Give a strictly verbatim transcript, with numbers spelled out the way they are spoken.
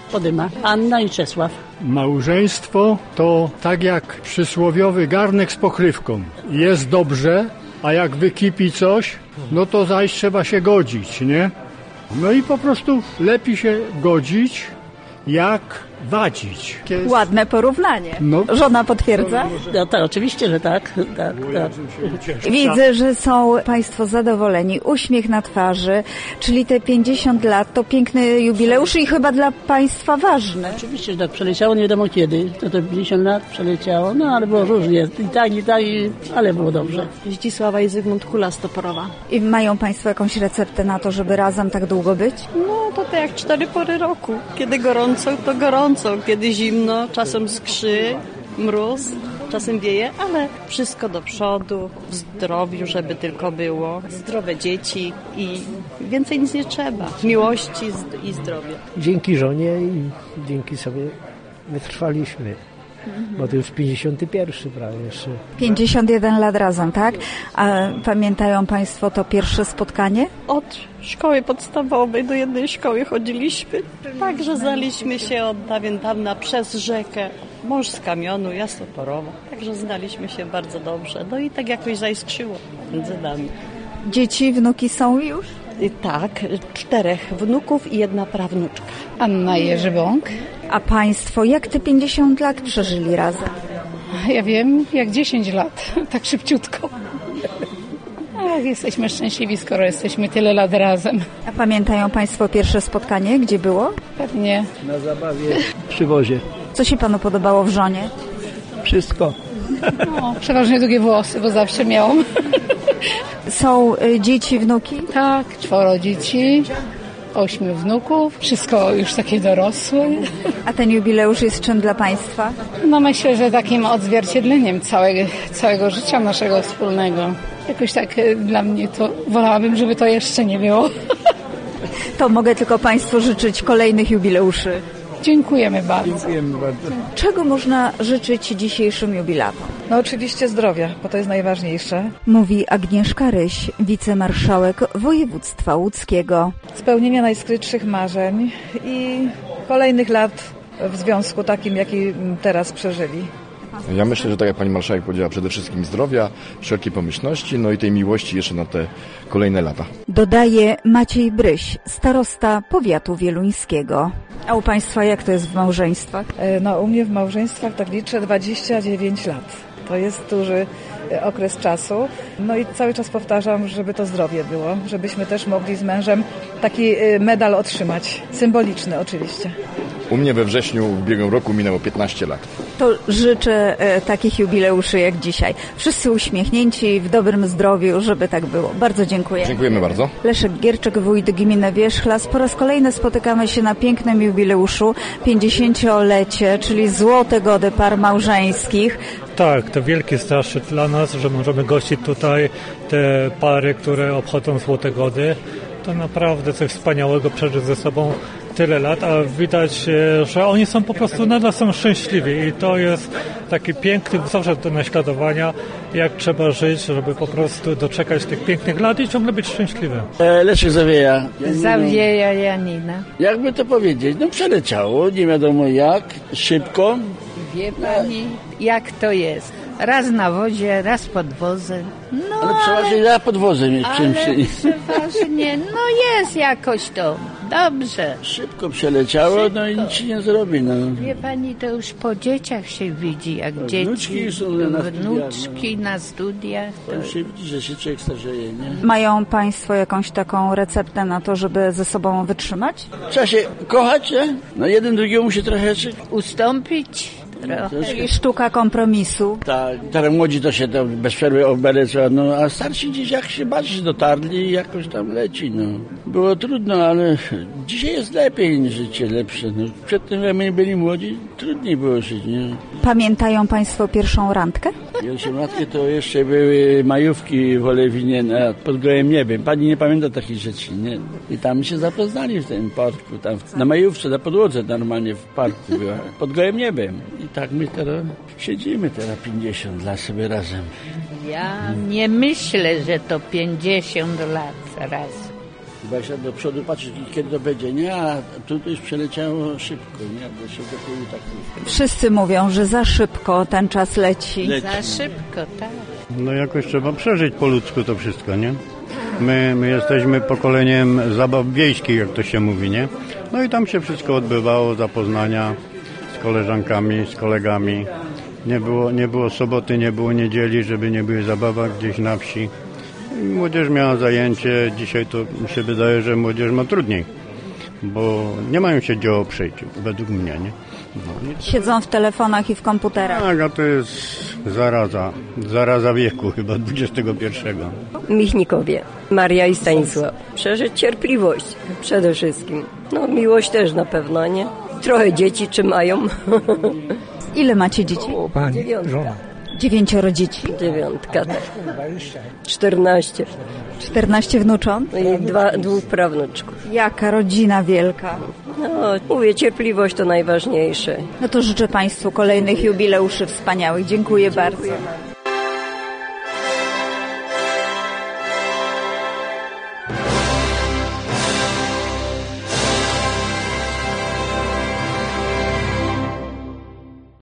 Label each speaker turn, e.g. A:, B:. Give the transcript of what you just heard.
A: Podyma. Anna i Czesław.
B: Małżeństwo to tak jak przysłowiowy garnek z pokrywką. Jest dobrze, a jak wykipi coś, no to zaś trzeba się godzić, nie? No i po prostu lepiej się godzić, jak wadzić.
C: Ładne porównanie.
B: No.
C: Żona potwierdza?
A: No tak, oczywiście, że tak. tak, tak.
C: Widzę, że są Państwo zadowoleni. Uśmiech na twarzy, czyli te pięćdziesiąt lat to piękny jubileusz i chyba dla Państwa ważny.
A: Oczywiście, że tak przeleciało, nie wiadomo kiedy. To to pięćdziesiąt lat przeleciało, no ale było różnie. I tak, i tak, i, ale było dobrze.
D: Zdzisława i Zygmunt Kula z Toporowa.
C: I mają Państwo jakąś receptę na to, żeby razem tak długo być?
D: No to tak jak cztery pory roku. Kiedy gorąco, to gorąco. Kiedy zimno, czasem skrzy, mróz, czasem wieje, ale wszystko do przodu, w zdrowiu, żeby tylko było. Zdrowe dzieci i więcej nic nie trzeba. Miłości i zdrowia.
E: Dzięki żonie i dzięki sobie wytrwaliśmy. Bo to już pięćdziesiąty pierwszy prawie jeszcze.
C: pięćdziesiąt jeden lat razem, tak? A pamiętają Państwo to pierwsze spotkanie?
D: Od szkoły podstawowej do jednej szkoły chodziliśmy. Także znaliśmy się od dawien dawna przez rzekę. Mąż z Kamionu, ja z Toporowa. Także znaliśmy się bardzo dobrze. No i tak jakoś zaiskrzyło między nami.
C: Dzieci, wnuki są już?
D: Tak, czterech wnuków i jedna prawnuczka.
F: Anna Jerzy Bąk.
C: A Państwo jak te pięćdziesiąt lat przeżyli razem?
F: Ja wiem, jak dziesięć lat, tak szybciutko. Ale jesteśmy szczęśliwi, skoro jesteśmy tyle lat razem.
C: A pamiętają Państwo pierwsze spotkanie? Gdzie było?
F: Pewnie.
E: Na zabawie przy wozie.
C: Co się Panu podobało w żonie?
E: Wszystko.
F: No, przeważnie długie włosy, bo zawsze miałam.
C: Są y, dzieci, wnuki?
F: Tak, czworo dzieci, ośmiu wnuków. Wszystko już takie dorosłe.
C: A ten jubileusz jest czym dla Państwa?
F: No myślę, że takim odzwierciedleniem całego, całego życia naszego wspólnego. Jakoś tak y, dla mnie to wolałabym, żeby to jeszcze nie było.
C: To mogę tylko Państwu życzyć kolejnych jubileuszy.
F: Dziękujemy bardzo.
E: Dziękujemy bardzo.
C: Czego można życzyć dzisiejszym jubilatom?
G: No oczywiście zdrowia, bo to jest najważniejsze.
C: Mówi Agnieszka Ryś, wicemarszałek województwa łódzkiego.
G: Spełnienia najskrytszych marzeń i kolejnych lat w związku takim, jaki teraz przeżyli.
H: Ja myślę, że tak jak pani marszałek powiedziała, przede wszystkim zdrowia, wszelkiej pomyślności, no i tej miłości jeszcze na te kolejne lata.
C: Dodaje Maciej Bryś, starosta powiatu wieluńskiego. A u Państwa jak to jest w małżeństwach?
G: No u mnie w małżeństwach tak liczę dwadzieścia dziewięć lat. To jest duży okres czasu. No i cały czas powtarzam, żeby to zdrowie było, żebyśmy też mogli z mężem taki medal otrzymać. Symboliczny oczywiście.
H: U mnie we wrześniu w ubiegłym roku minęło piętnaście lat.
C: To życzę e, takich jubileuszy jak dzisiaj. Wszyscy uśmiechnięci, w dobrym zdrowiu, żeby tak było. Bardzo dziękuję.
H: Dziękujemy bardzo.
C: Leszek Gierczek, wójt gminy Wierzchlas. Po raz kolejny spotykamy się na pięknym jubileuszu, pięćdziesięciolecie, czyli złote gody par małżeńskich.
I: Tak, to wielki zaszczyt dla nas, że możemy gościć tutaj te pary, które obchodzą złote gody. To naprawdę coś wspaniałego przeżyć ze sobą tyle lat, a widać, że oni są po prostu nadal są szczęśliwi i to jest taki piękny wzorzec do naśladowania, jak trzeba żyć, żeby po prostu doczekać tych pięknych lat i ciągle być szczęśliwym.
J: Leszek Zawieja.
F: Zawieja Janina.
J: Jakby to powiedzieć, no przeleciało, nie wiadomo jak, szybko.
K: Wie pani, jak to jest? Raz na wozie, raz pod wozem. No,
J: ale przeważnie ja pod wozem jest czymś.
K: Przeważnie, no jest jakoś to. Dobrze.
J: Szybko przeleciało, Szybko. no i nic się nie zrobi. No.
K: Wie pani, to już po dzieciach się widzi, jak
J: no,
K: dzieci,
J: wnuczki są na
K: wnuczki
J: studiach, no.
K: na studiach.
J: To już się widzi, że się człowiek starzeje, nie?
C: Mają Państwo jakąś taką receptę na to, żeby ze sobą wytrzymać?
J: Trzeba się kochać, nie? No jeden drugiemu musi trochę
K: ustąpić.
C: Czyli sztuka kompromisu.
J: Tak, teraz młodzi to się tam bez przerwy obelecą, no a starsi gdzieś jak się bardziej dotarli i jakoś tam leci, no. Było trudno, ale dzisiaj jest lepiej, życie lepsze, no. Przedtem jak my byli młodzi, trudniej było żyć, nie?
C: Pamiętają Państwo pierwszą randkę?
J: Pierwszą randkę to jeszcze były majówki w Olewinie na, pod gołym niebem. Pani nie pamięta takich rzeczy, nie? I tam się zapoznali w tym parku, tam na majówce, na podłodze normalnie w parku była, pod gołym niebem. I tak my teraz siedzimy teraz pięćdziesiąt lat sobie razem.
K: Ja nie myślę, że to pięćdziesiąt lat raz.
J: Chyba się do przodu patrzeć, kiedy to będzie, nie? A tu to już przeleciało szybko, nie? To się dopiero tak...
C: Wszyscy mówią, że za szybko ten czas leci.
J: leci.
K: Za szybko, tak.
B: No jakoś trzeba przeżyć po ludzku to wszystko, nie? My, my jesteśmy pokoleniem zabaw wiejskich, jak to się mówi, nie? No i tam się wszystko odbywało, zapoznania z koleżankami, z kolegami. Nie było, nie było soboty, nie było niedzieli, żeby nie były zabawach gdzieś na wsi. Młodzież miała zajęcie, dzisiaj to mi się wydaje, że młodzież ma trudniej, bo nie mają się gdzie oprzeć, według mnie, nie? No.
C: Siedzą w telefonach i w komputerach.
B: Tak, a to jest zaraza, zaraza wieku chyba dwudziestego pierwszego.
L: Michnikowie, Maria i Stanisław. Przeżyć cierpliwość przede wszystkim. No miłość też na pewno, nie? Trochę dzieci czy mają.
C: Ile macie dzieci?
E: O, pani,
L: Dziewiątka.
E: żona.
C: Dziewięcioro dzieci.
L: Dziewiątka, tak. Czternaście.
C: Czternaście wnucząt.
L: I dwa, dwóch prawnuczków.
C: Jaka rodzina wielka.
L: No, mówię, cierpliwość to najważniejsze.
C: No to życzę Państwu kolejnych jubileuszy wspaniałych. Dziękuję bardzo.